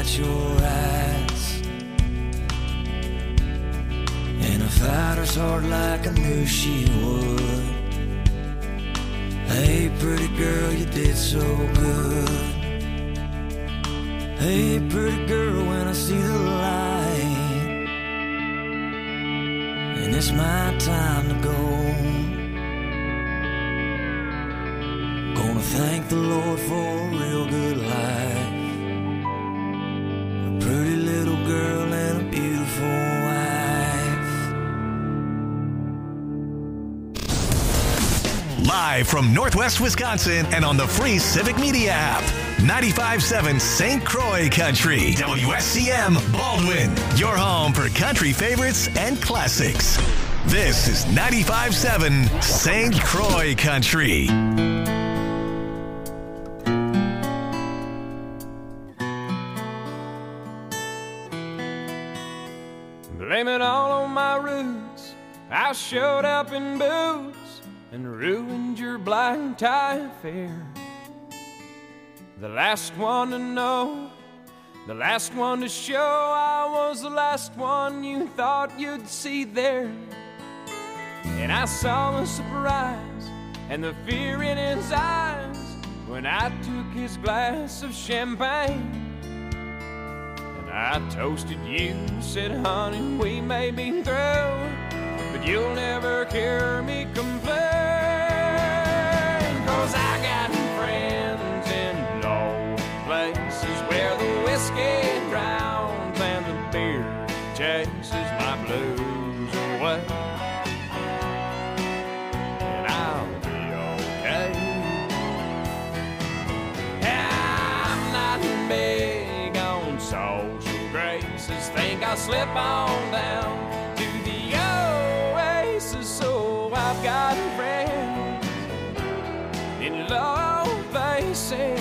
at your eyes. And I fight her hard like I knew she would. Hey, pretty girl, you did so good. Hey, pretty girl, when I see the light, and it's my time to go. Gonna thank the Lord for a real good life, a pretty little girl and a beautiful wife. Live from Northwest Wisconsin and on the free Civic Media app. 95.7 St. Croix Country. WSCM Baldwin. Your home for country favorites and classics. This is 95.7 St. Croix Country. Blame it all on my roots. I showed up in boots and ruined your black tie affair. The last one to know, the last one to show, I was the last one you thought you'd see there. And I saw the surprise and the fear in his eyes when I took his glass of champagne. And I toasted you, said, honey, we may be through, but you'll never hear me complain. 'Cause I got friends in low places where the whiskey drowns and the beer chases my blues away. And I'll be okay. I'm not big on social graces. Think I'll slip on down to the oasis. So I've got friends in low places.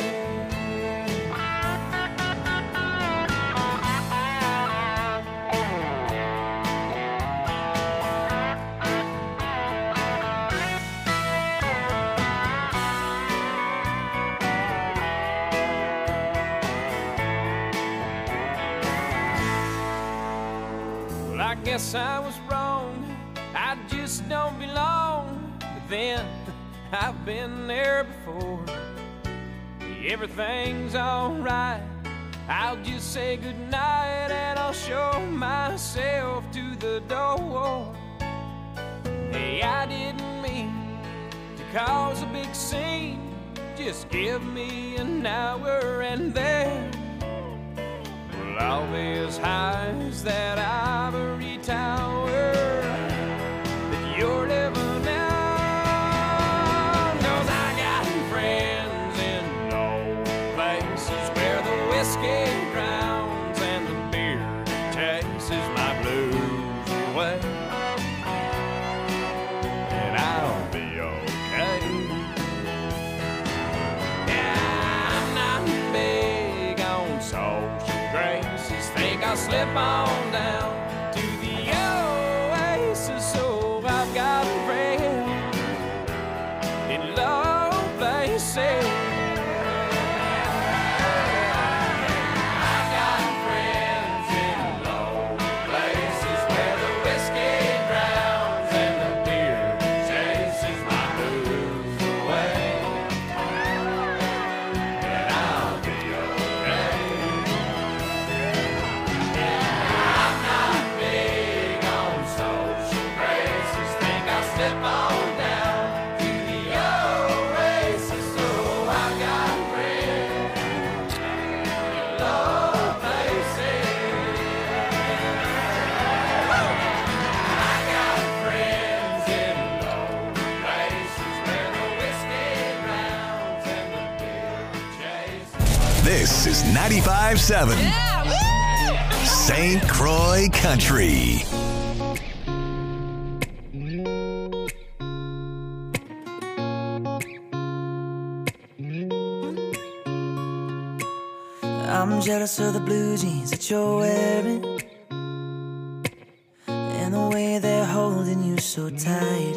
Well, I guess I was wrong. I just don't belong. But then I've been there before. Everything's alright. I'll just say goodnight and I'll show myself to the door. Hey, I didn't mean to cause a big scene. Just give me an hour and then well, I'll be as high as that ivory tower that you're living on. 'Cause I got friends in low places where the whiskey drowns and the beer chases my blues away. And I'll be okay. Yeah, I'm not big on social graces. Think I'll slip on down to the oasis. So I've got friends in low places. I've got friends in low places where the whiskey drowns and the beer chases my blues away. And I'll be okay. I'm not big on social graces. Think I'll slip on down to the oasis. So I've got friends in low places. I got friends in low places where the whiskey drowns and the beer chases. This is 95.7 St. Croix Country. I'm jealous of the blue jeans that you're wearing and the way they're holding you so tight.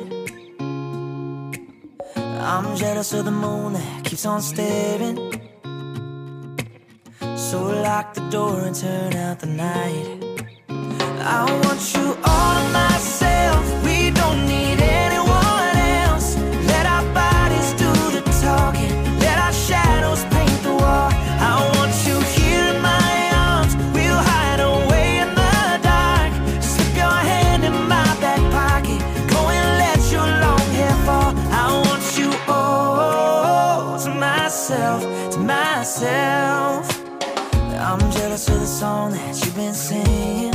I'm jealous of the moon that keeps on staring So lock the door and turn out the night. I want you all to myself. We don't need anyone else. Let our bodies do the talking. Let our shadows paint the wall. I want you here in my arms. We'll hide away in the dark. Slip your hand in my back pocket. Go and let your long hair fall. I want you all to myself, to myself. I'm jealous of the song that you've been singing,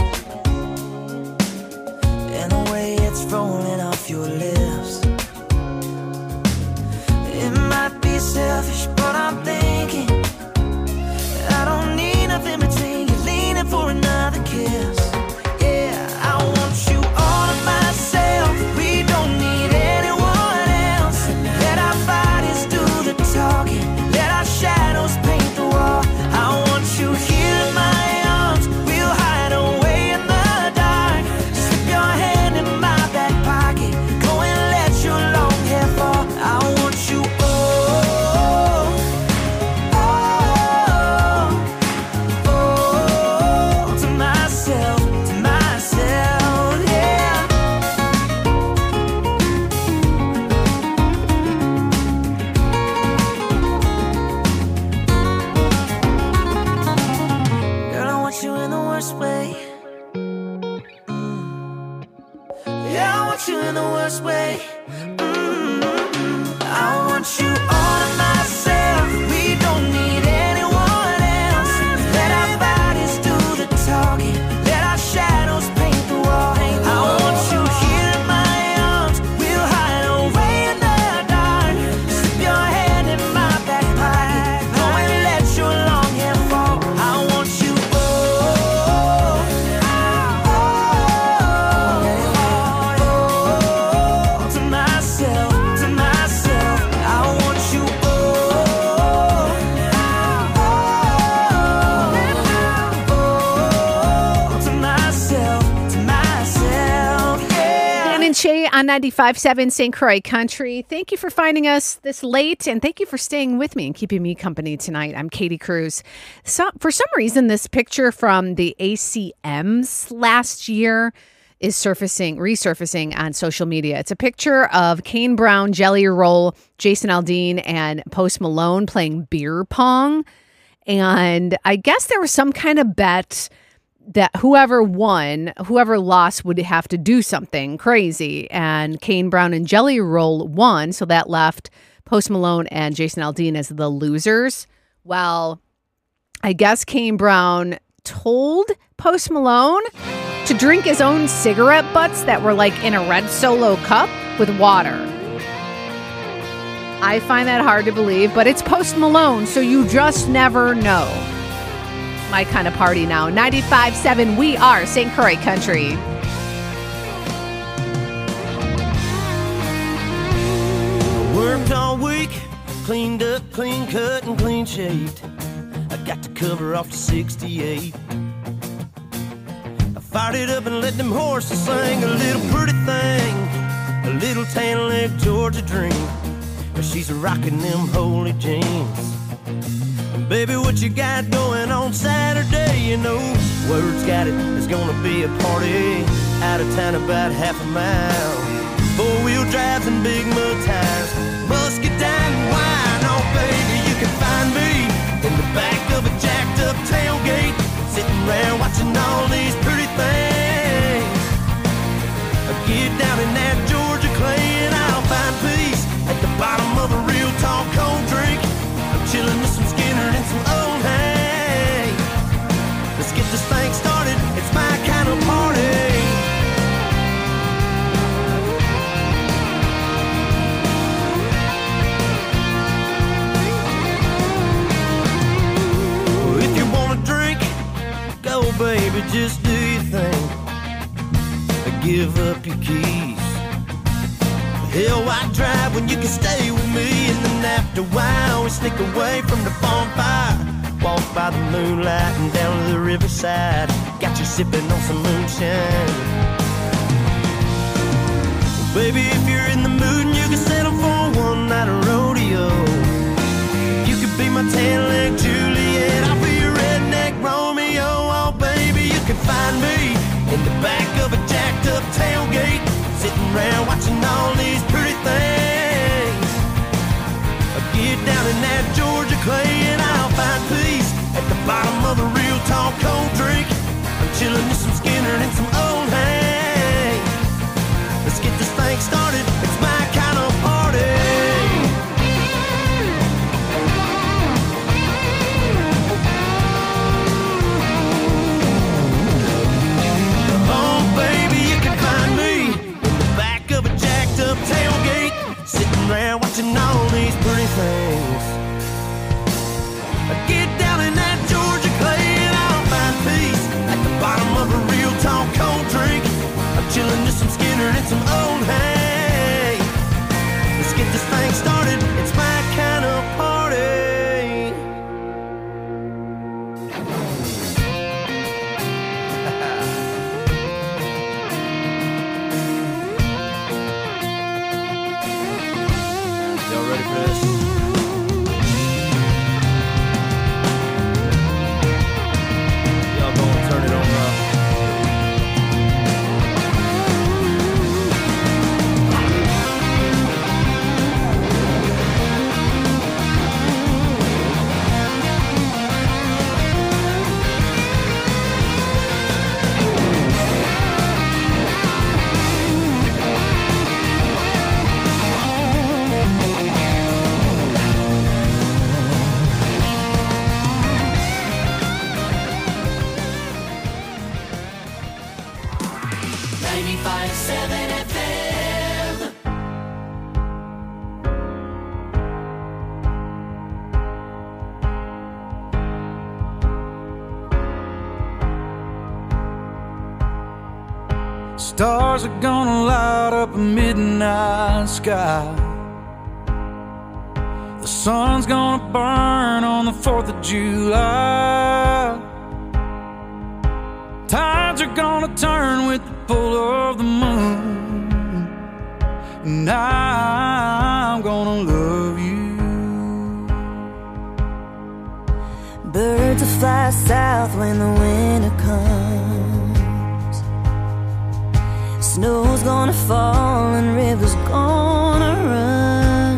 and the way it's rolling off your lips. It might be selfish, but I'm thinking I don't need nothing between you, leaning for another kiss. Yeah, I want you all to myself. We don't need anyone else. Let our bodies do the talking. Let our shadows paint the wall. I want you here in my arms. We'll hide away in the dark. Slip your hand in my back pocket. Go and let your long hair fall. I want you all, to myself, yeah. Girl, I want you in the worst way. Yeah, I want you in the worst way. I want you all to myself. We don't need anyone else. Let our bodies do the talking. Let our shadows paint the wall. I want you here in my arms. We'll hide away in the dark. Slip your hand in my back pocket. Go and let your long hair fall. I want you all, to myself, to myself. I want you all, to myself, yeah. Dan and Shay on 95.7 St. Croix Country. Thank you for finding us this late, and thank you for staying with me and keeping me company tonight. I'm Katie Cruz. So, for some reason, this picture from the ACMs last year is resurfacing on social media. It's a picture of Kane Brown, Jelly Roll, Jason Aldean, and Post Malone playing beer pong. And I guess there was some kind of bet that whoever lost would have to do something crazy. And Kane Brown and Jelly Roll won, so that left Post Malone and Jason Aldean as the losers. Well, I guess Kane Brown told Post Malone to drink his own cigarette butts that were like in a red Solo cup with water. I find that hard to believe, but it's Post Malone, so you just never know. My kind of party now. 95.7, we are St. Croix Country. Worked all week, cleaned up, clean cut, and clean shaved. I got the cover off the 68. I fired it up and let them horses sing a little pretty thing, a little tan leg Georgia dream. But she's rocking them holy jeans. Baby, what you got going on Saturday? You know, word's got it, there's gonna be a party out of town about half a mile. Four-wheel drives and big mud tires, musket down and wine. Oh, baby, you can find me in the back of a jacked-up tailgate, sitting around watching all these pretty things. Get down in that Georgia clay and I'll find peace at the bottom of a real tall cold drink. I'm chilling with some Skinner and some old hay. Let's get this thing started, it's my kind of party. Well, if you wanna drink, go baby, just do your thing. Give up your keys. Hell, why drive when you can stay with me? And then after a while we sneak away from the bonfire, walk by the moonlight and down to the riverside. Got you sipping on some moonshine. Well, baby, if you're in the mood and you can settle for one night of rodeo, you could be my tan leg Juliet, I'll be your red 98.7 FM. Stars are gonna light up a midnight sky. The sun's gonna burn on the 4th of July. Tides are gonna turn with the pull of the moon. And I'm gonna love you. Birds will fly south when the winter comes. Snow's gonna fall and rivers gonna run.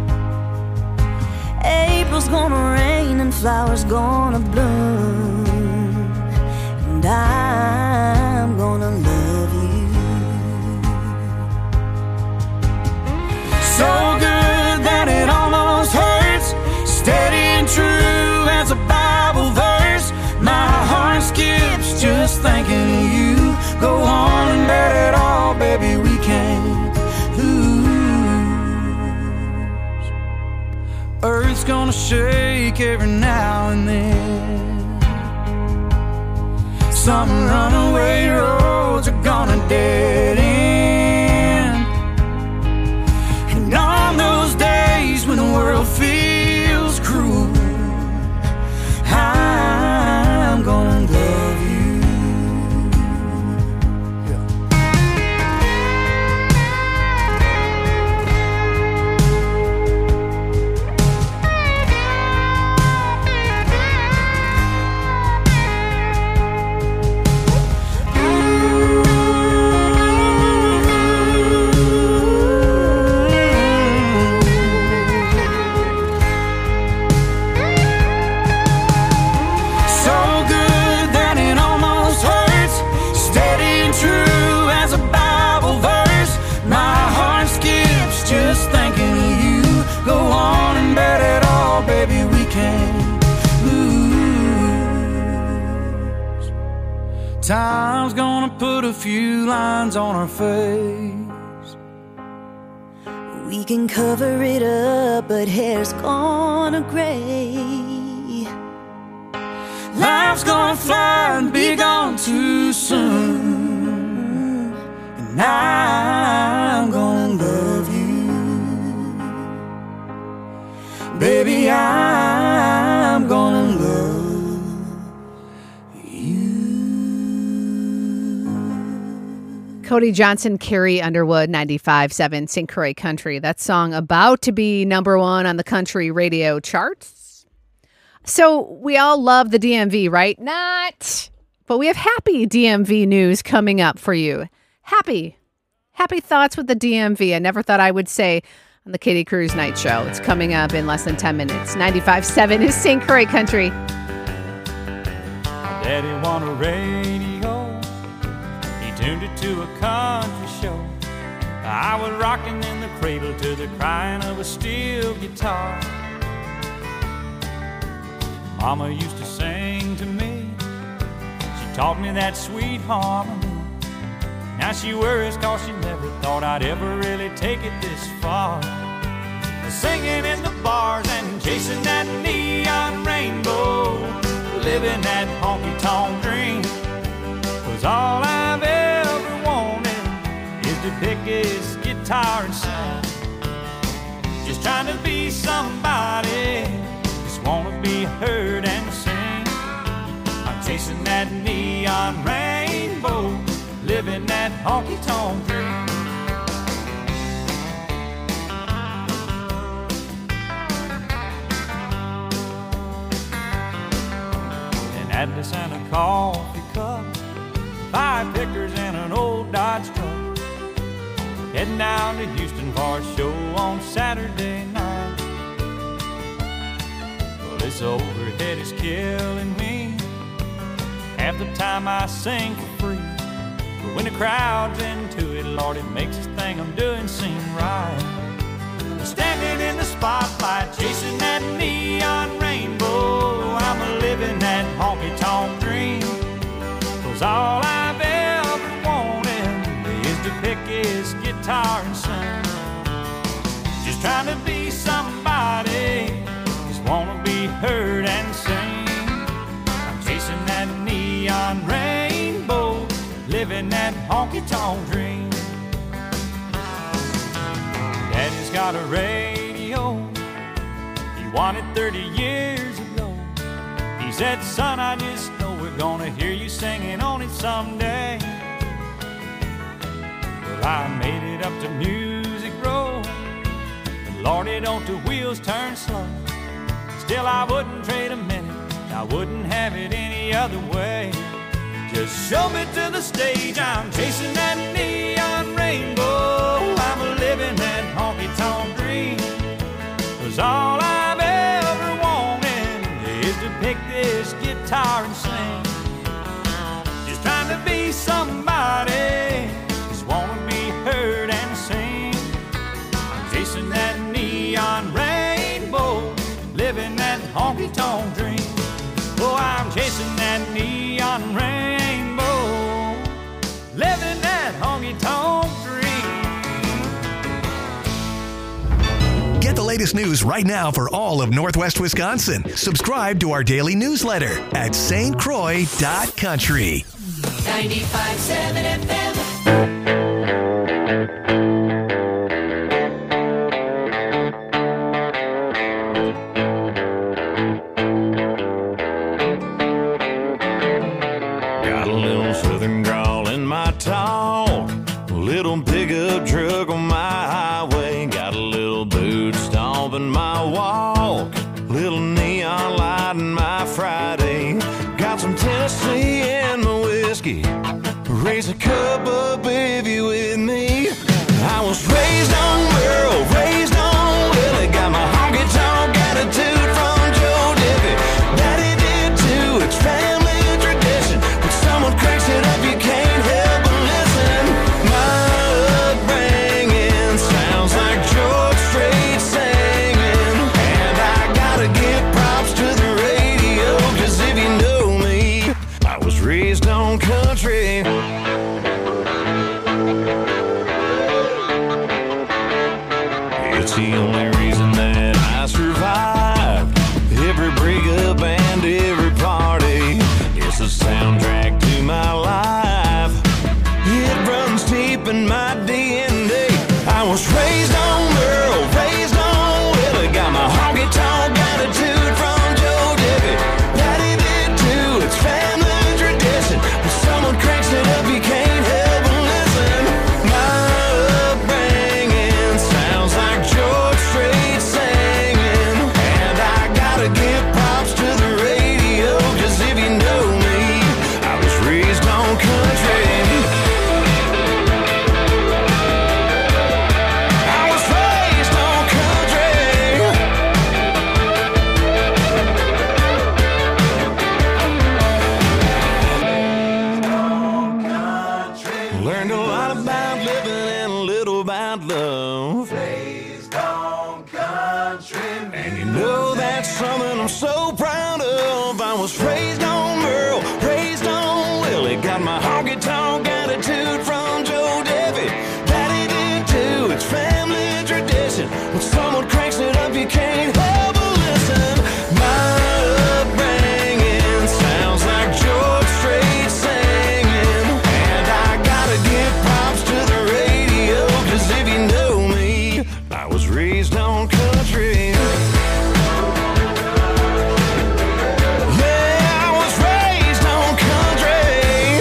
April's gonna rain and flowers gonna bloom. And I'm gonna love you. So good that it almost hurts. Steady and true as a Bible verse. My heart skips just thinking of you. Go on and let it all, baby, we can't lose. Earth's gonna shake every now and then. Some runaway roads are gonna dead end. And on those days when the world feels cruel, I'm gonna love you. Time's gonna put a few lines on our face. We can cover it up, but hair's gonna gray. Life's gonna fly and be gone too soon. And I'm gonna love you. Baby, I'm gonna love Cody Johnson, Carrie Underwood, 95.7 St. Croix Country. That song about to be #1 on the country radio charts. So we all love the DMV, right? Not. But we have happy DMV news coming up for you. Happy thoughts with the DMV. I never thought I would say on the Katie Cruz Night Show. It's coming up in less than 10 minutes. 95.7 is St. Croix Country. Daddy want a radio. Tuned it to a country show. I was rocking in the cradle to the crying of a steel guitar. Mama used to sing to me. She taught me that sweet harmony. Now she worries cause she never thought I'd ever really take it this far. Singing in the bars and chasing that neon rainbow, living that honky-tonk dream. Was all I've ever wanted is to pick his guitar and sing. Just trying to be somebody, just wanna be heard and sing. I'm chasing that neon rainbow, living that honky-tonk dream. An Atlas and a coffee cup, 5 pickers and an old Dodge truck, heading down to Houston for a show on Saturday night. Well, this overhead is killing me. Half the time I sing for free, but when the crowd's into it, Lord, it makes this thing I'm doing seem right. Standing in the spotlight, chasing that neon rainbow, I'm a living that honky-tonk dream. 'Cause all I've ever wanted is to just trying to be somebody, just wanna be heard and seen. I'm chasing that neon rainbow, living that honky-tonk dream. Daddy's got a radio, he won it 30 years ago. He said, son, I just know we're gonna hear you singing on it someday. Well, I made it up to Music Row, but Lordy, don't the wheels turn slow. Still, I wouldn't trade a minute, I wouldn't have it any other way. Just show me to the stage, I'm chasing that neon rainbow. I'm living that honky-tonk dream. 'Cause all I've ever wanted is to pick this guitar and sing. Just trying to be somebody, just wanna be heard and sing. I'm chasing that neon rainbow, living that honky-tonk dream. Oh, I'm chasing that neon rainbow, living that honky-tonk dream. Get the latest news right now for all of Northwest Wisconsin. Subscribe to our daily newsletter at stcroix.country. 95.7 FM. Got a little southern drawl in my talk, a little pickup truck on my highway, got a little boot stomp in my walk, little neon light in my Friday, got some Tennessee in my whiskey, raise a cup up if you with me. I was raised on Merle, raised on Willie, got my honky-tonk attitude from Joe Diffie. Daddy did too, it's family tradition. When someone cranks it up, you can't help but listen. My upbringing sounds like George Strait singing, and I gotta give props to the radio, 'cause if you know me, I was raised on country. It's the only reason that I survived every breakup and every party. It's the soundtrack to my life. It runs deep in my DNA. I was raised on Merle, raised on Willie, got my honky-tonk attitude from Joe Diffie. Daddy did too, it's family tradition. When someone cranks it up, you can't help but listen. My upbringing sounds like George Strait singing, and I gotta give props to the radio, 'cause if you know me, I was raised on country. I was raised on country. Learned a lot about living and a little about love. And you know that's something I'm so proud of. I was raised on Merle, raised on Willie, got my honky-tonk attitude from Joe Diffie. Daddy did too, it's family tradition. When someone cranks it up, you can't help but listen. My upbringing sounds like George Strait singing, and I gotta give props to the radio, 'cause if you know me, I was raised on country. Yeah, I was raised on country.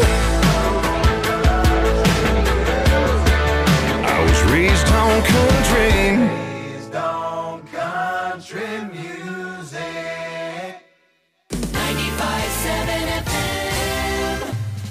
I was raised on country. Raised on country music. 95.7 FM.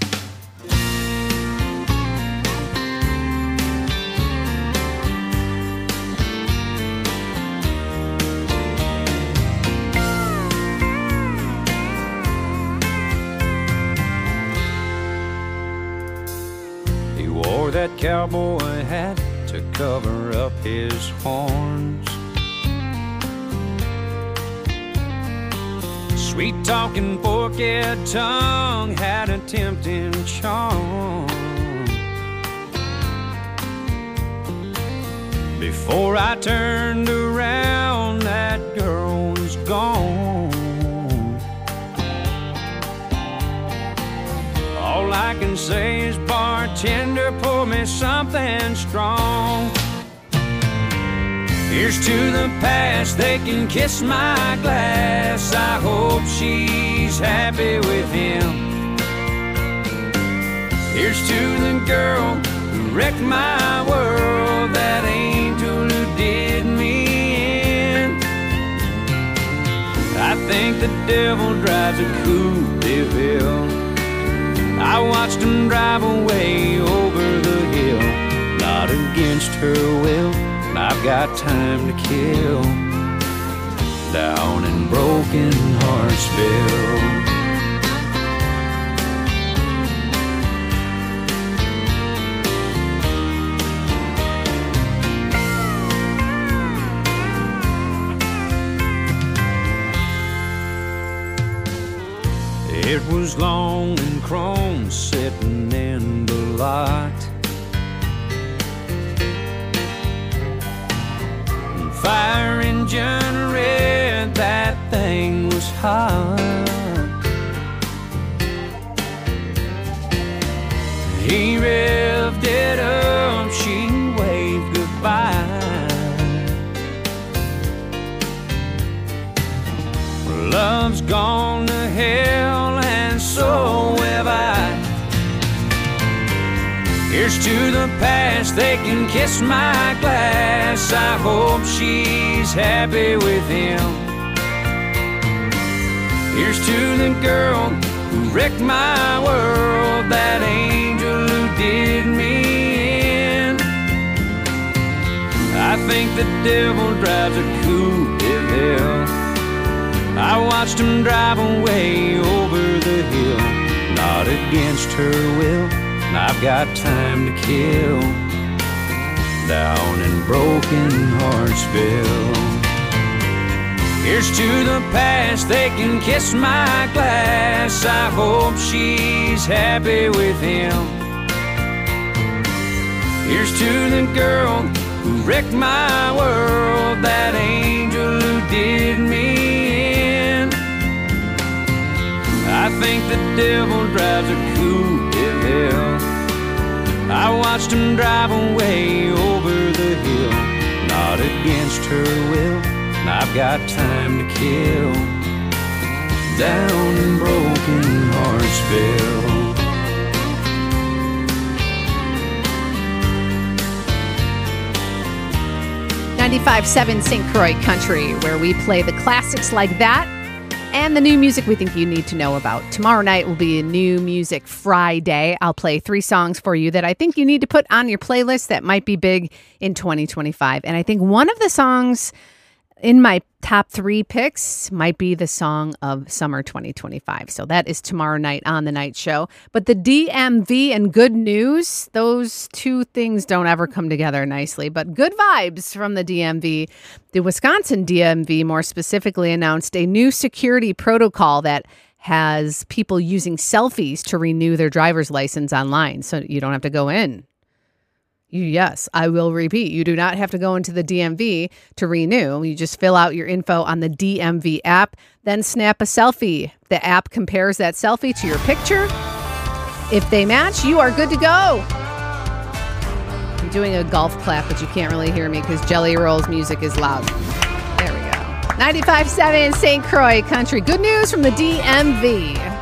He wore that cowboy hat to cover up his horns. Sweet talking forked tongue had a tempting charm. Before I turned around, that girl was gone. All I can say is, bartender, pour me something strong. Here's to the past, they can kiss my glass. I hope she's happy with him. Here's to the girl who wrecked my world, that angel who did me in. I think the devil drives a Coupe de Ville. I watched him drive away over the hill, not against her will. I've got time to kill down in Broken Heartsville. It was long and chrome sitting in the lot. Fire engine red, that thing was hot. He revved it up, she waved goodbye. Love's gone to hell, and so have I. Here's to the past, they can kiss my glass. I hope she's happy with him. Here's to the girl who wrecked my world, that angel who did me in. I think the devil drives a Coupe de Ville. I watched him drive away over the hill, not against her will. I've got time to kill down in Broken Heartsville. Here's to the past, they can kiss my glass. I hope she's happy with him. Here's to the girl who wrecked my world, that angel who did me in. I think the devil drives a Coupe de Ville. I watched him drive away over the hill, not against her will. I've got time to kill down in Broken Heartsville. .95.7 St. Croix Country, where we play the classics like that and the new music we think you need to know about. Tomorrow night will be a New Music Friday. I'll play 3 songs for you that I think you need to put on your playlist that might be big in 2025. And I think one of the songs in my top 3 picks might be the song of summer 2025. So that is tomorrow night on the night show. But the DMV and good news, those 2 things don't ever come together nicely. But good vibes from the DMV. The Wisconsin DMV more specifically announced a new security protocol that has people using selfies to renew their driver's license online. So you don't have to go in. Yes, I will repeat. You do not have to go into the DMV to renew. You just fill out your info on the DMV app, then snap a selfie. The app compares that selfie to your picture. If they match, you are good to go. I'm doing a golf clap, but you can't really hear me because Jelly Roll's music is loud. There we go. 95.7 St. Croix Country. Good news from the DMV.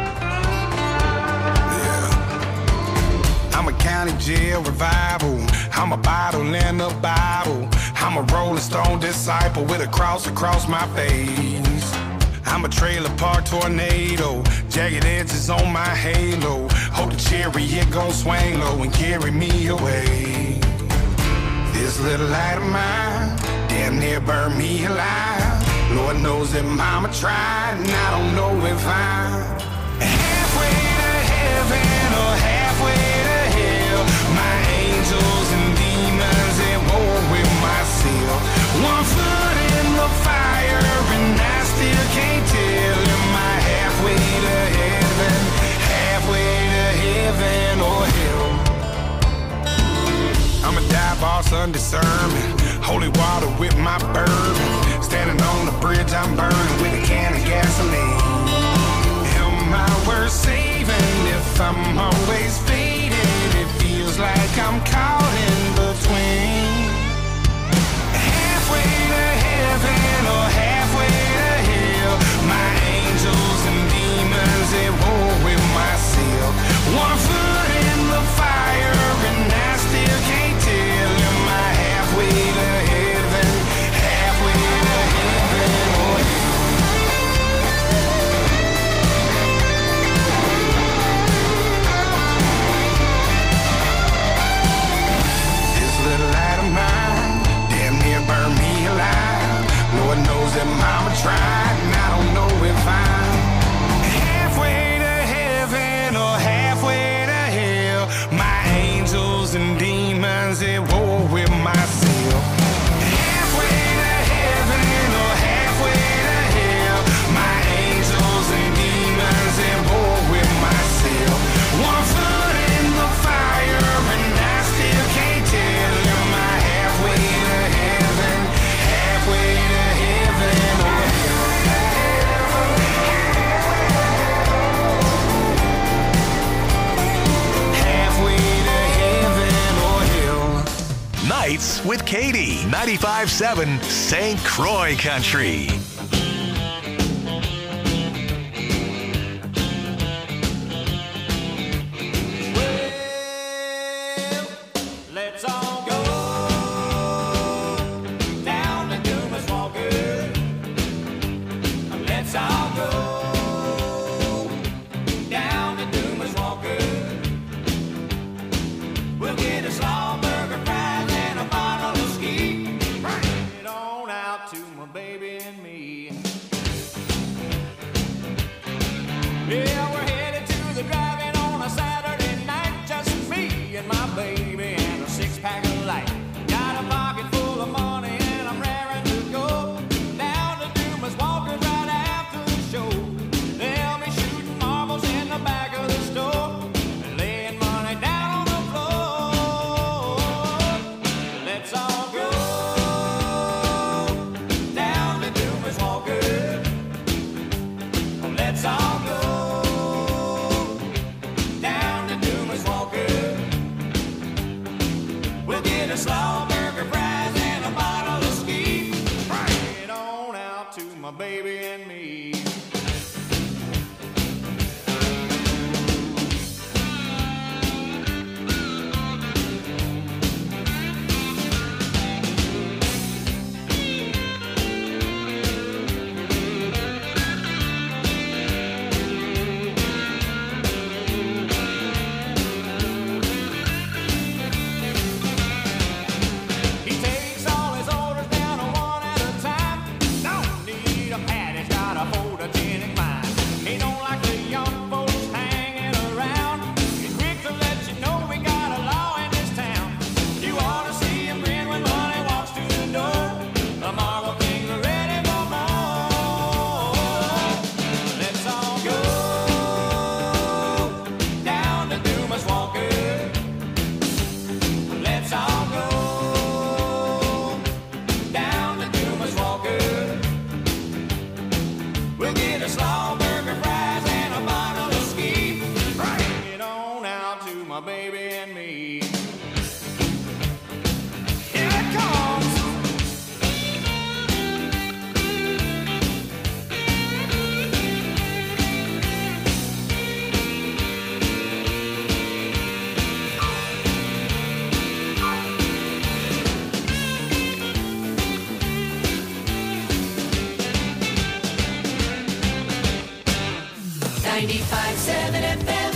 I'm a county jail revival. I'm a bottle in a Bible. I'm a Rolling Stone disciple with a cross across my face. I'm a trailer park tornado. Jagged edges on my halo. Hope the chariot gon' swing low and carry me away. This little light of mine damn near burned me alive. Lord knows that mama tried, and I don't know if I'm halfway to heaven or halfway to hell. My angels and demons at war with myself. One foot in the fire and I still can't tell. Am I halfway to heaven, halfway to heaven or hell? I'm a dive boss under sermon. Holy water with my bourbon. Standing on the bridge, I'm burning with a can of gasoline. Am I worth saving if I'm always faded? It feels like I'm caught in between. Halfway to heaven or halfway to hell. My angels and demons at war with myself. One foot in the fire and I still can't tell. Am I halfway to heaven? Halfway to heaven or this little light of mine damn near burned me alive. Lord knows that mama tried, and I don't know if I'm halfway to heaven or halfway to hell. My angels and demons at war with myself. Halfway to heaven or halfway to hell. My angels and demons at war with myself. One foot in the fire and I still can't tell. Am I halfway to heaven? Halfway to heaven or halfway to heaven or hell. Nights with Katie, 95.7 St. Croix Country. Let's all go down to Dumas Walker. Let's all go down to Dumas Walker. We'll get a slaw burger, fries, and a bottle of ski. Bring it on out to my baby and me. Yeah, we're headed to the drive-in on a Saturday night. Just me and my baby and a six-pack of light. Got a pocket full of money and I'm raring to go down to Dumas Walker right after the show. They'll be shooting marbles in the back of the store and laying money down on the floor. Let's all go down to Dumas Walker. Let's all go down to Dumas Walker. We'll get a slaw burger, fries, and a bottle of ski. Bring it on out to my baby and me. He takes all his orders down one at a time. Don't need a pad, he's got a photogenic mind. He don't like the young folks hanging around. He's quick to let you know we got a law in this town. You ought to see him grin when money walks through the door. The Marble Kings are ready for more. Let's all go down to Dumas Walker. Let's all go down to Dumas Walker. We'll get a slaw burger, fries, and a bottle of ski. Bring it on out to my baby and me. Here it comes. FM.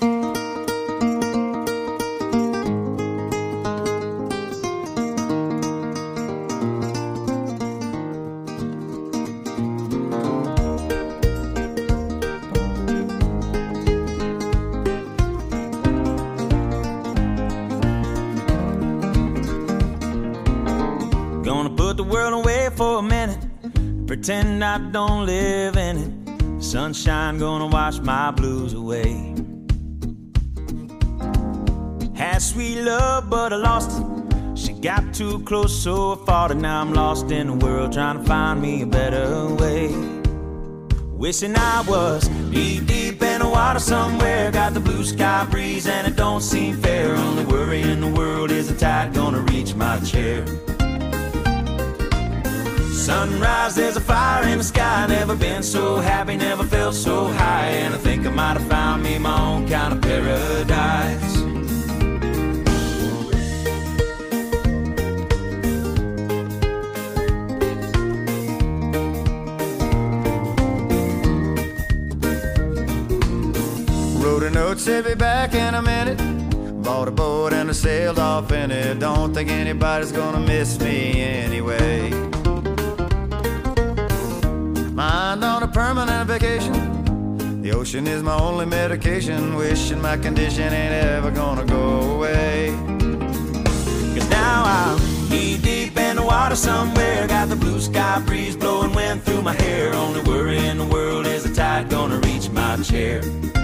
Gonna put the world away for a minute, pretend I don't live in it. Sunshine gonna wash my blues away. Had sweet love, but I lost it. She got too close, so I fought it. Now I'm lost in the world, trying to find me a better way. Wishing I was knee deep in the water somewhere. Got the blue sky breeze and it don't seem fair. Only worry in the world is the tide gonna reach my chair. Sunrise, there's a fire in the sky. Never been so happy, never felt so high. And I think I might have found me my own kind of paradise. Wrote a note, said be back in a minute. Bought a boat and I sailed off in it. Don't think anybody's gonna miss me anyway. Mind on a permanent vacation. The ocean is my only medication. Wishing my condition ain't ever gonna go away. Cause now I'm knee deep in the water somewhere. Got the blue sky breeze blowing wind through my hair. Only worry in the world is the tide gonna reach my chair.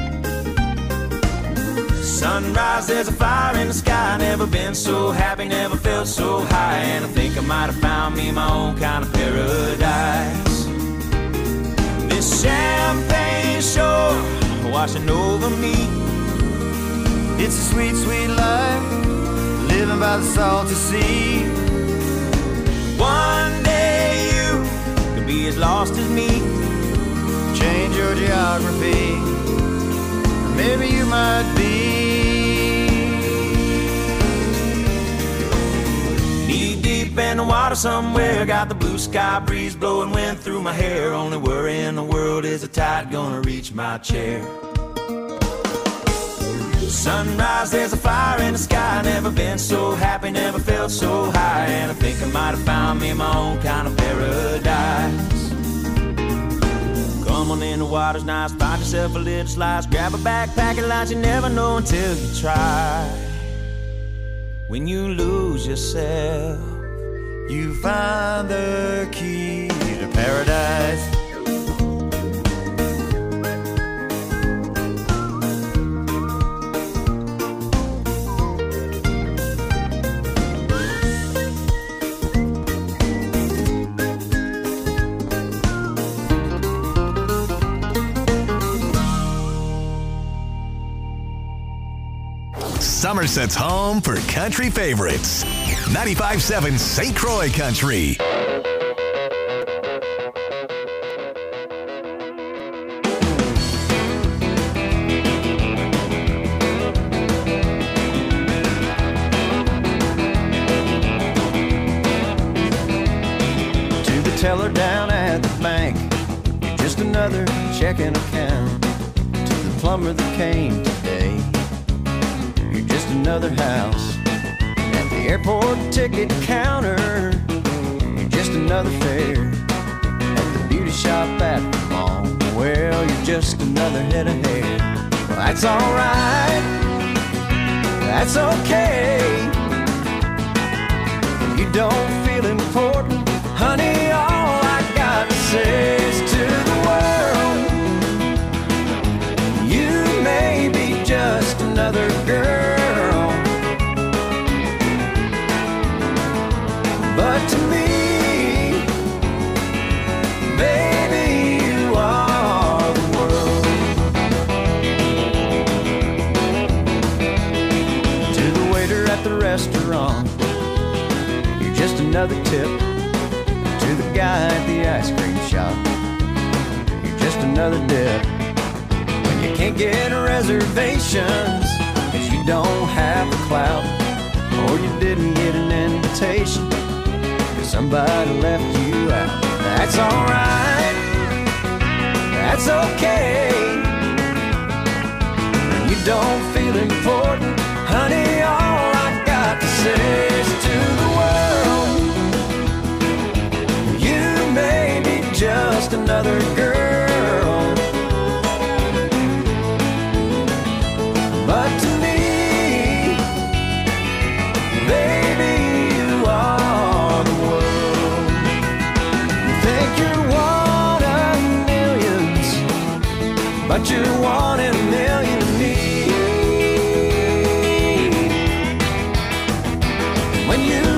Sunrise, there's a fire in the sky. Never been so happy, never felt so high. And I think I might have found me my own kind of paradise. This champagne shore washing over me. It's a sweet, sweet life, living by the salty sea. One day you could be as lost as me. Change your geography, maybe you might be. Knee deep in the water somewhere. Got the blue sky breeze blowing wind through my hair. Only worry in the world is the tide gonna reach my chair. Sunrise, there's a fire in the sky. Never been so happy, never felt so high. And I think I might have found me my own kind of paradise. Come on in, the water's nice. Find yourself a little slice. Grab a backpack and lunch. You never know until you try. When you lose yourself, you find the key to paradise. Somerset's home for country favorites. 95.7 St. Croix Country. To the teller down at the bank, you're just another checking account. To the plumber that came today, you're just another house. At the airport ticket counter, you're just another fare. At the beauty shop at the mall, well, you're just another head of hair. Well, that's alright, that's okay. If you don't feel important, honey, all I got to say is to the world, you may be just another girl, but to me, baby, you are the world. To the waiter at the restaurant, you're just another tip. To the guy at the ice cream shop, you're just another dip. When you can't get reservations, 'cause you don't have the clout, or you didn't get an invitation, 'cause somebody left you out. That's alright, that's okay. When you don't feel important, honey, all I got to say is to the world, you may be just another girl, but to me, baby, you are the world. You think you're one of millions, but you're one in a million to me. When you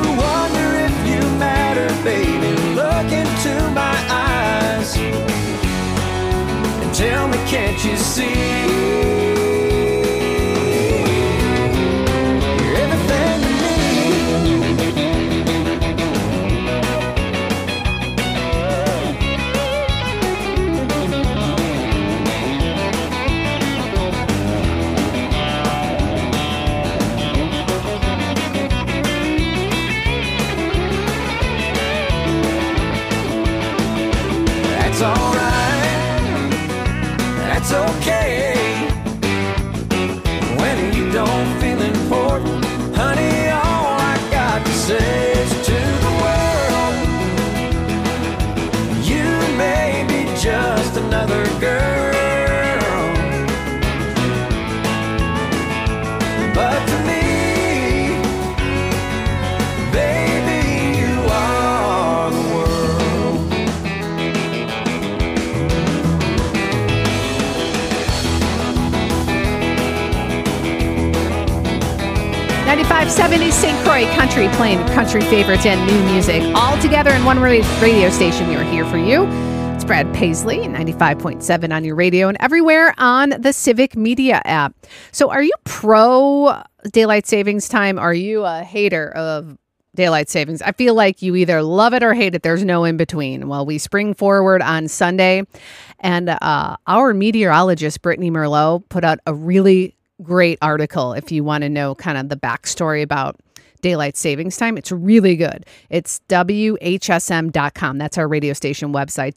95.7 East St. Croix Country, playing country favorites and new music all together in one radio station. We are here for you. It's Brad Paisley, 95.7 on your radio and everywhere on the Civic Media app. So are you pro daylight savings time? Are you a hater of daylight savings? I feel like you either love it or hate it. There's no in between. Well, we spring forward on Sunday, and our meteorologist, Brittany Merlot, put out a really great article if you want to know kind of the backstory about daylight savings time. It's really good. It's WHSM.com. That's our radio station website,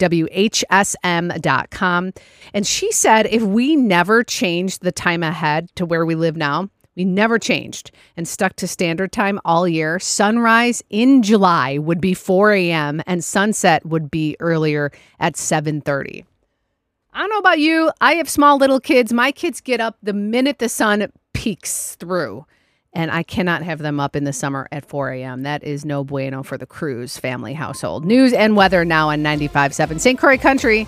WHSM.com. And she said if we never changed the time ahead to where we live now, we never changed and stuck to standard time all year, sunrise in July would be 4 a.m. and sunset would be earlier at 7:30. I don't know about you. I have small little kids. My kids get up the minute the sun peeks through, and I cannot have them up in the summer at 4 a.m. That is no bueno for the Cruz family household. News and weather now on 95.7 St. Croix Country.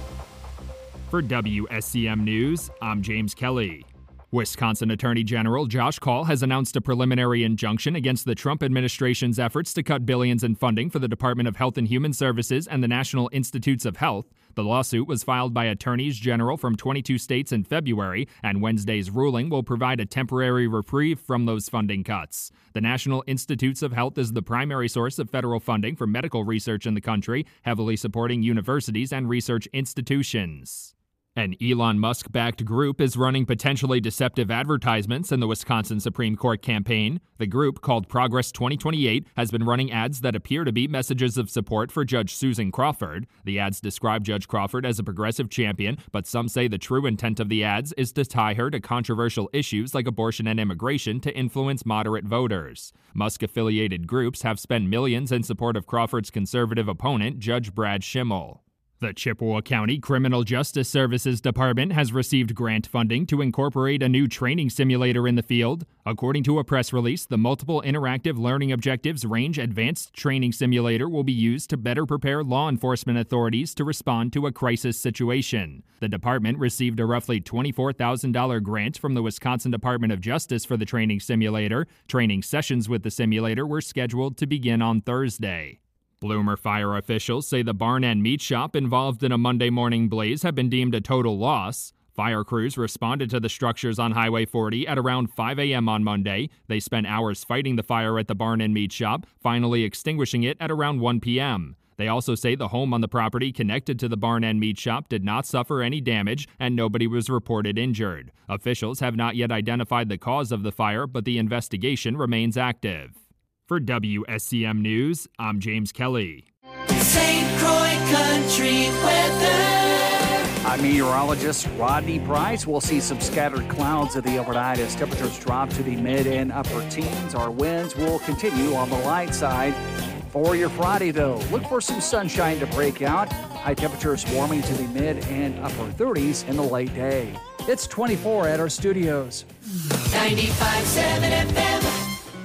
For WSCM News, I'm James Kelly. Wisconsin Attorney General Josh Kaul has announced a preliminary injunction against the Trump administration's efforts to cut billions in funding for the Department of Health and Human Services and the National Institutes of Health. The lawsuit was filed by attorneys general from 22 states in February, and Wednesday's ruling will provide a temporary reprieve from those funding cuts. The National Institutes of Health is the primary source of federal funding for medical research in the country, heavily supporting universities and research institutions. An Elon Musk-backed group is running potentially deceptive advertisements in the Wisconsin Supreme Court campaign. The group, called Progress 2028, has been running ads that appear to be messages of support for Judge Susan Crawford. The ads describe Judge Crawford as a progressive champion, but some say the true intent of the ads is to tie her to controversial issues like abortion and immigration to influence moderate voters. Musk-affiliated groups have spent millions in support of Crawford's conservative opponent, Judge Brad Schimmel. The Chippewa County Criminal Justice Services Department has received grant funding to incorporate a new training simulator in the field. According to a press release, the Multiple Interactive Learning Objectives Range Advanced Training Simulator will be used to better prepare law enforcement authorities to respond to a crisis situation. The department received a roughly $24,000 grant from the Wisconsin Department of Justice for the training simulator. Training sessions with the simulator were scheduled to begin on Thursday. Bloomer Fire officials say the barn and meat shop involved in a Monday morning blaze have been deemed a total loss. Fire crews responded to the structures on Highway 40 at around 5 a.m. on Monday. They spent hours fighting the fire at the barn and meat shop, finally extinguishing it at around 1 p.m. They also say the home on the property connected to the barn and meat shop did not suffer any damage and nobody was reported injured. Officials have not yet identified the cause of the fire, but the investigation remains active. For WSCM News, I'm James Kelly. St. Croix Country weather. I'm meteorologist Rodney Price. We'll see some scattered clouds of the overnight as temperatures drop to the mid and upper teens. Our winds will continue on the light side. For your Friday, though, look for some sunshine to break out. High temperatures warming to the mid and upper 30s in the late day. It's 24 at our studios. 95.7 FM.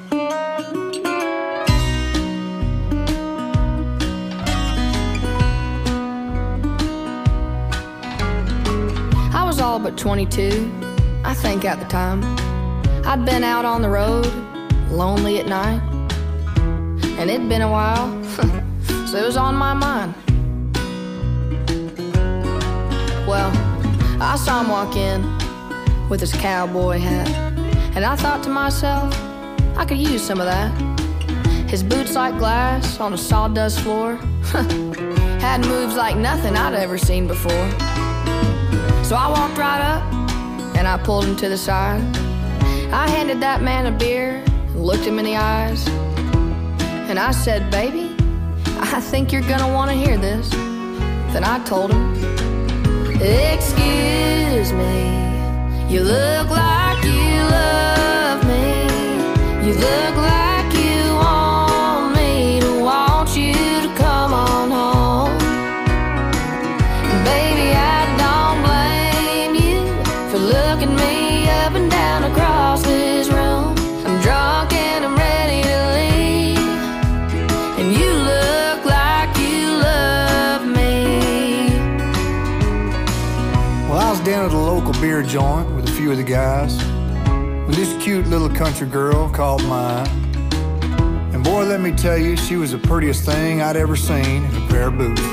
I was all but 22, I think at the time. I'd been out on the road, lonely at night. And it'd been a while, so it was on my mind. Well, I saw him walk in with his cowboy hat, and I thought to myself, I could use some of that. His boots like glass on a sawdust floor had moves like nothing I'd ever seen before. So I walked right up and I pulled him to the side. I handed that man a beer and looked him in the eyes. And I said, baby, I think you're gonna wanna hear this. Then I told him, excuse me, you look like you love me. You look like you want me to want you to come on home. Baby, I don't blame you for looking me up and down across this room. I'm drunk and I'm ready to leave, and you look like you love me. Well, I was down at a local beer joint with a few of the guys. Well, this cute little country girl caught my eye. And boy, let me tell you, she was the prettiest thing I'd ever seen in a pair of boots.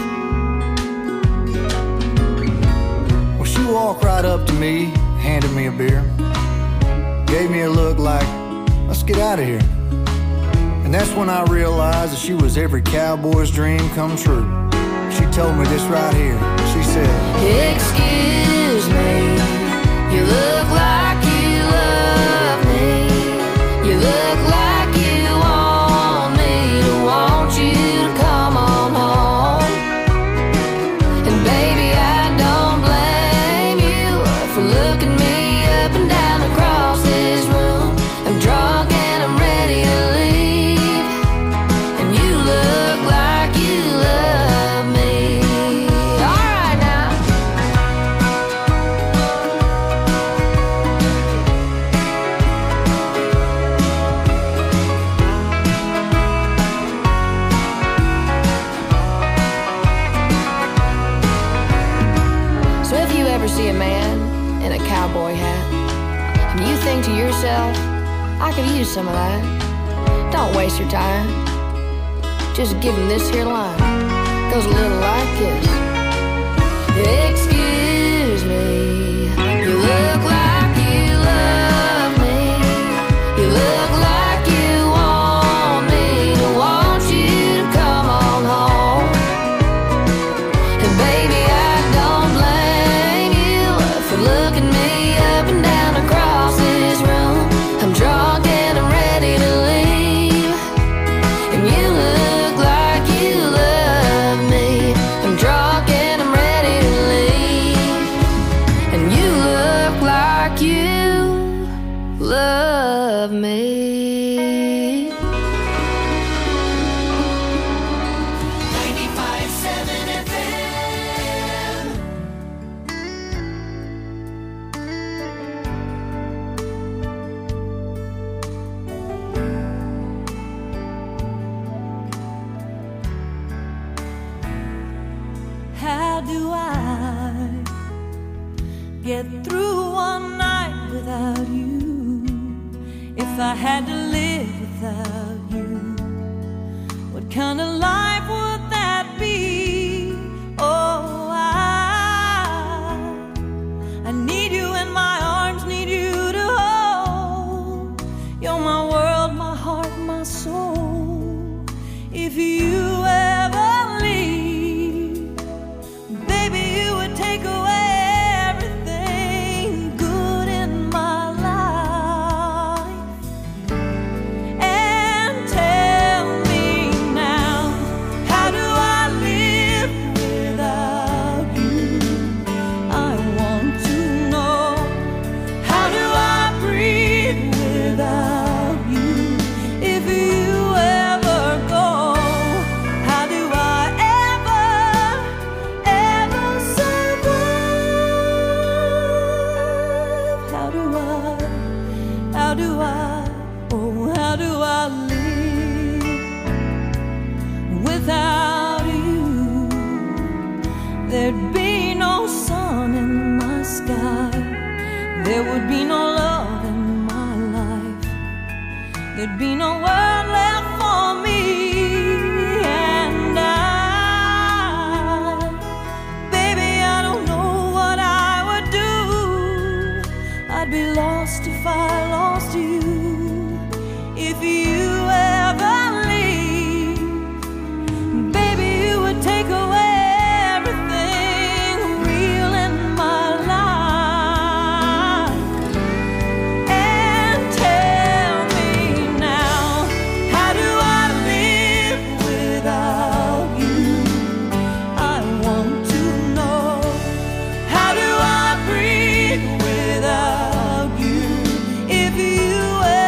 Well, she walked right up to me, handed me a beer, gave me a look like, let's get out of here. And that's when I realized that she was every cowboy's dream come true. She told me this right here. She said, excuse me, you look like you love me. You look like you want me to want you to come on home. And baby, I don't blame you for looking me up and down across this room. I'm drunk and I'm ready to leave, and you look like you love me. All right now. So if you ever see a man in a cowboy hat and you think to yourself, I could use some of that, don't waste your time. Just give him this here line. Goes a little like this. Excuse me, you look like you love me. You look like you want me to want you to come on home. And baby, I don't blame you for looking me up and down across this room. I'm drunk and I'm ready to leave, and you look like you love me. I'm drunk and I'm ready to leave, and you look like you love me. 95.7 FM. How do I get through one night without you? If I had to live without you, what kind of life would that be? Oh, I need you in my arms, need you to hold. You're my world, my heart, my soul. If you ever leave, baby, you would take away everything good in my life. And tell me now, how do I live without you? I want to know. How do I breathe without you? If you ever go, how do I ever survive? How do I live without you? There'd be no sun in my sky. There would be no love in my life. There'd be no world left for me. And baby, I don't know what I would do. I'd be lost if I lost you. If you ever leave, baby, you would take away everything real in my life. And tell me now, how do I live without you? I want to know. How do I breathe without you? If you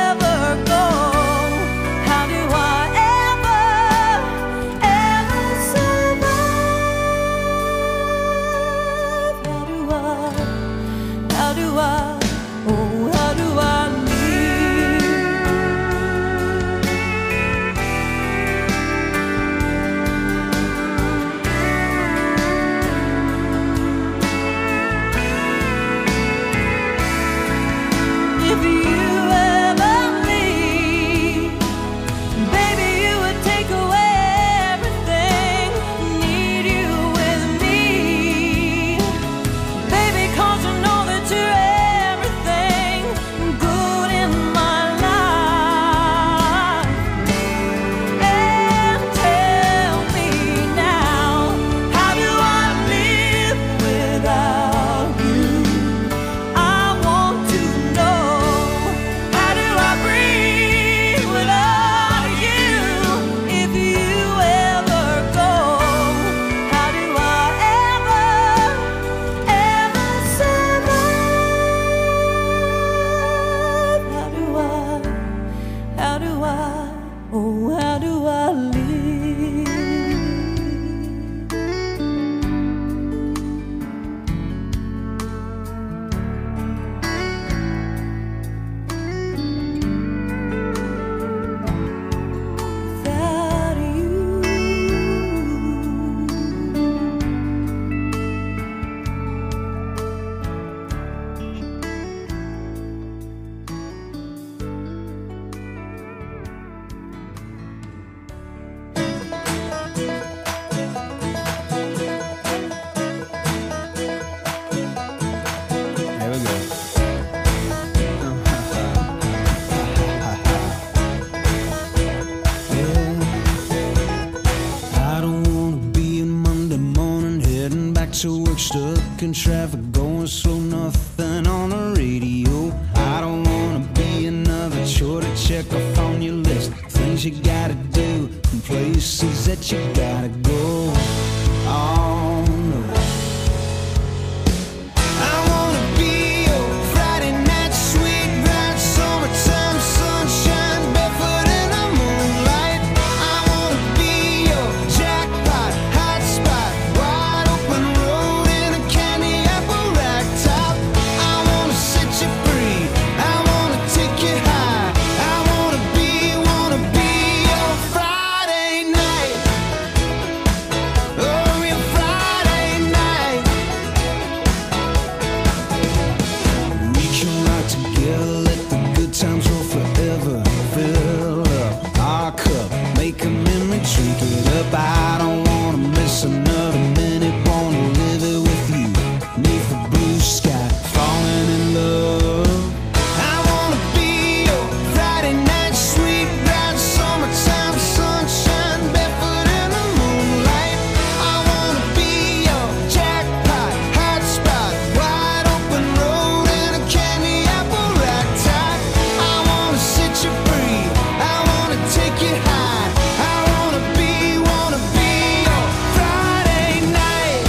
Yeah, let the good times roll forever. Fill up our cup, make 'em in me, drink it up. I don't wanna miss another minute, wanna live it with you. Neath the blue sky, falling in love. I wanna be your Friday night sweet ride, summertime sunshine, barefoot in the moonlight. I wanna be your jackpot, hot spot, wide open road and a candy apple rack top. I wanna set you free, I wanna take you high. I wanna be your Friday night.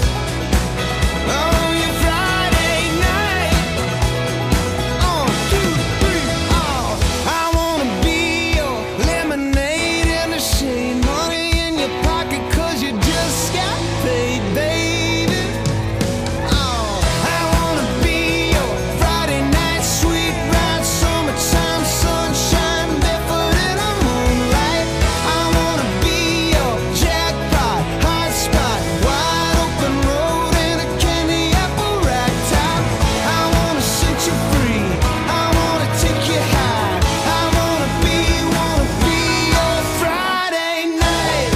Oh, your Friday night. 1, 2, 3, oh. I wanna be your lemonade in the shade, money in your pocket 'cause you just got paid, baby. Oh, I wanna be your Friday night sweet ride, summertime sunshine, barefoot in the moonlight. I wanna be your jackpot, hot spot, wide open road and a candy apple rack top. I wanna set you free, I wanna take you high. I wanna be your Friday night.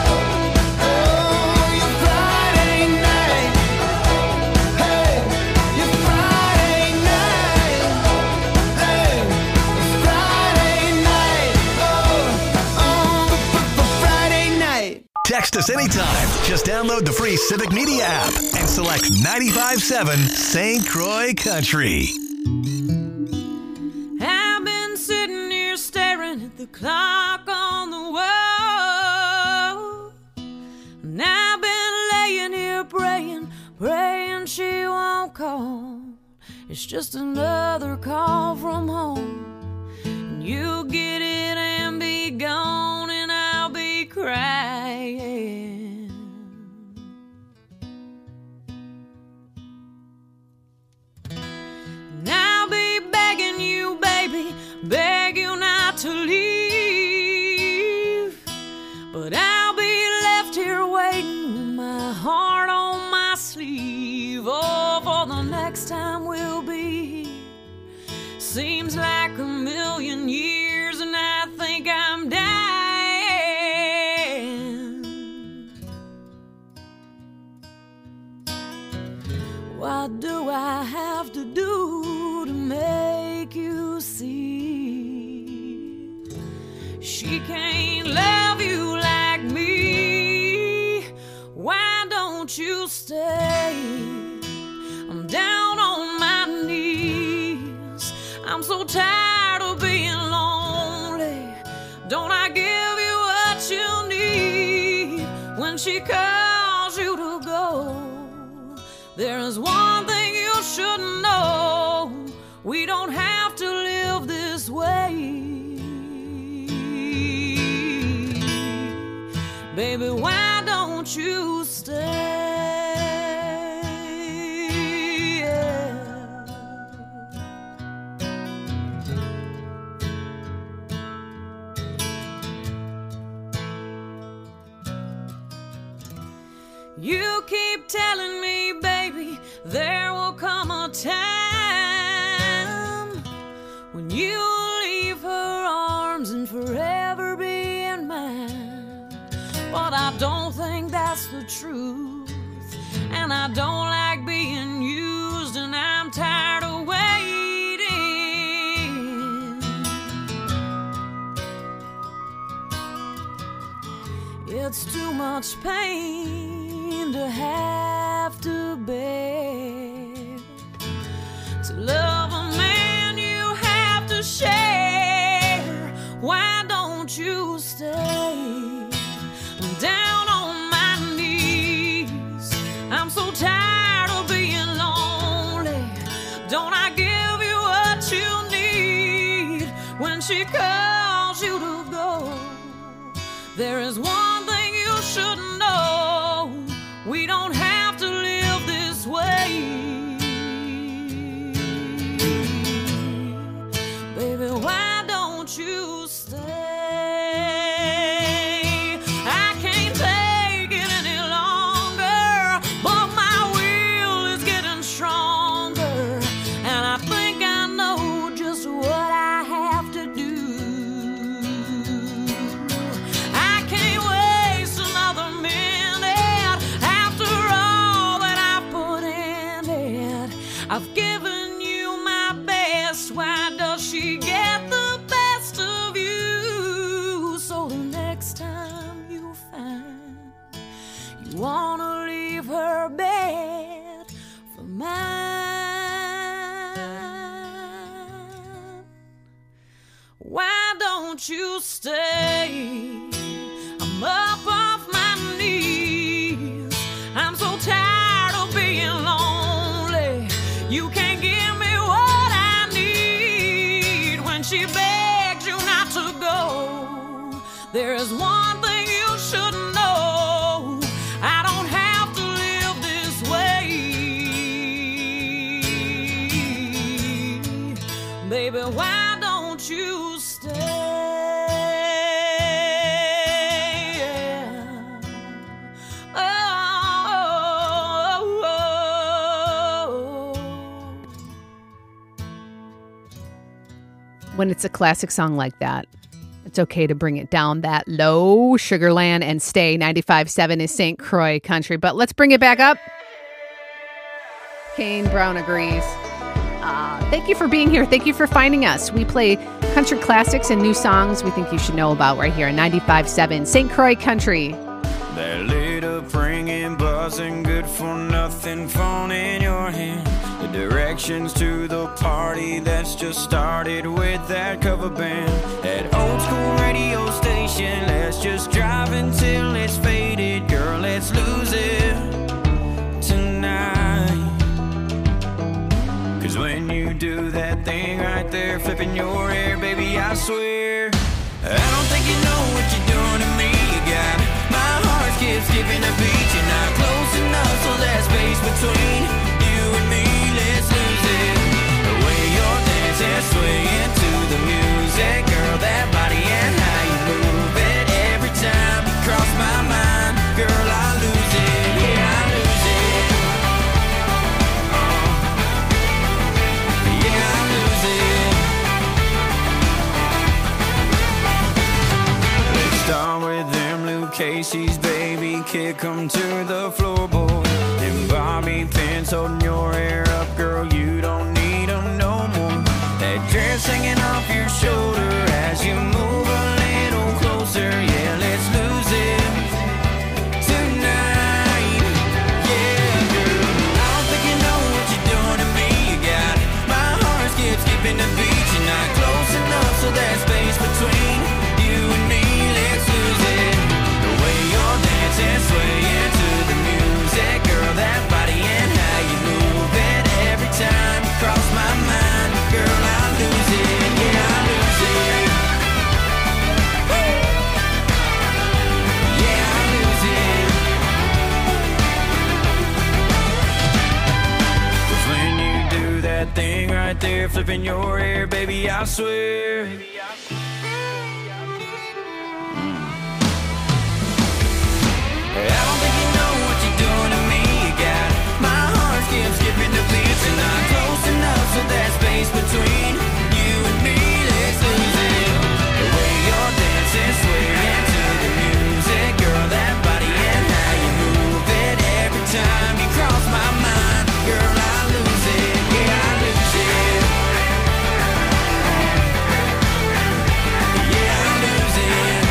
Oh, your Friday night. Hey, your Friday night. Hey, your Friday night. Oh, Friday night. Text us anytime. Just download the free Civic Media app and select 95.7 St. Croix Country. I've been sitting here staring at the clock on the wall, and I've been laying here praying she won't call. It's just another call from home, and you'll get it and be gone, and I'll be crying. And I'll be begging you, baby, beg you not to leave. But I'll be left here waiting with my heart on my sleeve. Oh, for the next time we'll be here. Seems like a million years, and I think I'm dying. What do I have to do to make you see she can't love you like me? Why don't you stay? I'm down on my knees. I'm so tired of being lonely. Don't I give you what you need when she calls you to go? There's one thing you should know. We don't have to live this way. Baby, why don't you stay? You keep telling me, baby, there will come a time when you'll leave her arms and forever be in mine. But I don't think that's the truth, and I don't like being used, and I'm tired of waiting. It's too much pain to have to bear. To love a man you have to share. Why don't you stay? I'm down on my knees. I'm so tired of being lonely. Don't I give you what you need when she calls you to go? There is one thing you should know. We don't have to live this way. Baby, why don't you stay? I can't take it any longer, but my will is getting stronger, and I think I know don't you stay? I'm up off my knees. I'm so tired of being lonely. You can't give me what I need. When she begs you not to go, there is one thing you should know. I don't have to live this way. Baby, why don't you stay? When it's a classic song like that, it's okay to bring it down that low. Sugarland and Stay. 95.7 is St. Croix Country. But let's bring it back up. Kane Brown agrees. Thank you for being here. Thank you for finding us. We play country classics and new songs we think you should know about right here on 95.7 St. Croix Country. That lit up ringing, buzzing, good for nothing phone in your hand. The directions to the party that's just started with that cover band. That old school radio station, let's just drive until it's faded. Girl, let's lose it tonight. Cause when you do that thing right there, flipping your hair, baby, I swear I don't think you know what you're doing to me. You got my heart skipping a beat. You're not close enough, so there's space between you and me. Let's lose it. The way you're dancing, swaying to the music, girl, that body and how you move it. Every time you cross my mind, girl, I lose it. Yeah, I lose it. Yeah, I lose it. Let's start with them Luke Casey's, baby, kick 'em to the floorboard. And bobby pins holding your hair up, girl, you don't need 'em no more. That dress hanging off your shoulder as you move a little closer. Yeah, let's lose it tonight. Yeah, girl, I don't think you know what you're doing to me. You got my heart skipping the beat. You're not close enough, so there's space between you and me. Let's lose it. The way you're dancing, swaying to the music, girl, that body and how you move it. Every time you cross my mind, girl, I lose it. Yeah, I lose it. Woo! Yeah, I lose it. 'Cause when you do that thing right there, flipping your hair, baby, I swear. I don't think you know what you're doing to me. You got my heart skipping the beat. You're not close enough, so there's space between you and me. Let's lose it. The way you're dancing, swaying to the music, girl, that body and how you move it. Every time you cross my mind, girl, I lose it. Yeah, I lose it. Yeah, I lose it.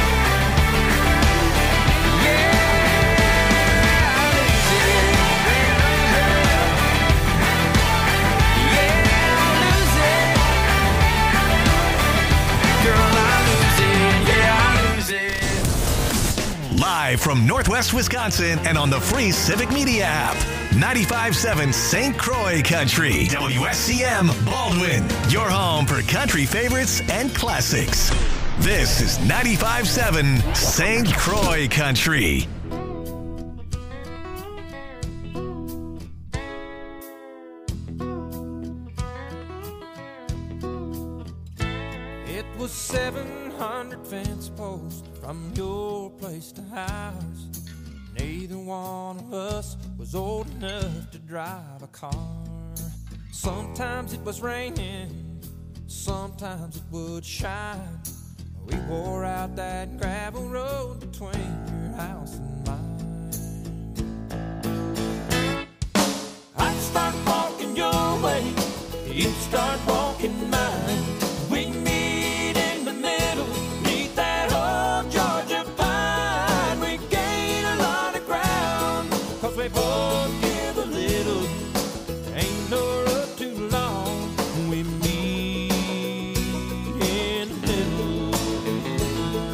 Live from Northwest Wisconsin and on the free Civic Media app. 95.7 St. Croix Country. WSCM Baldwin. Your home for country favorites and classics. This is 95.7 St. Croix Country. It was 700 fence posts from your place to ours. Neither one of us was old enough to drive a car. Sometimes it was raining, sometimes it would shine. We wore out that gravel road between your house and mine. I'd start walking your way, you'd start walking mine.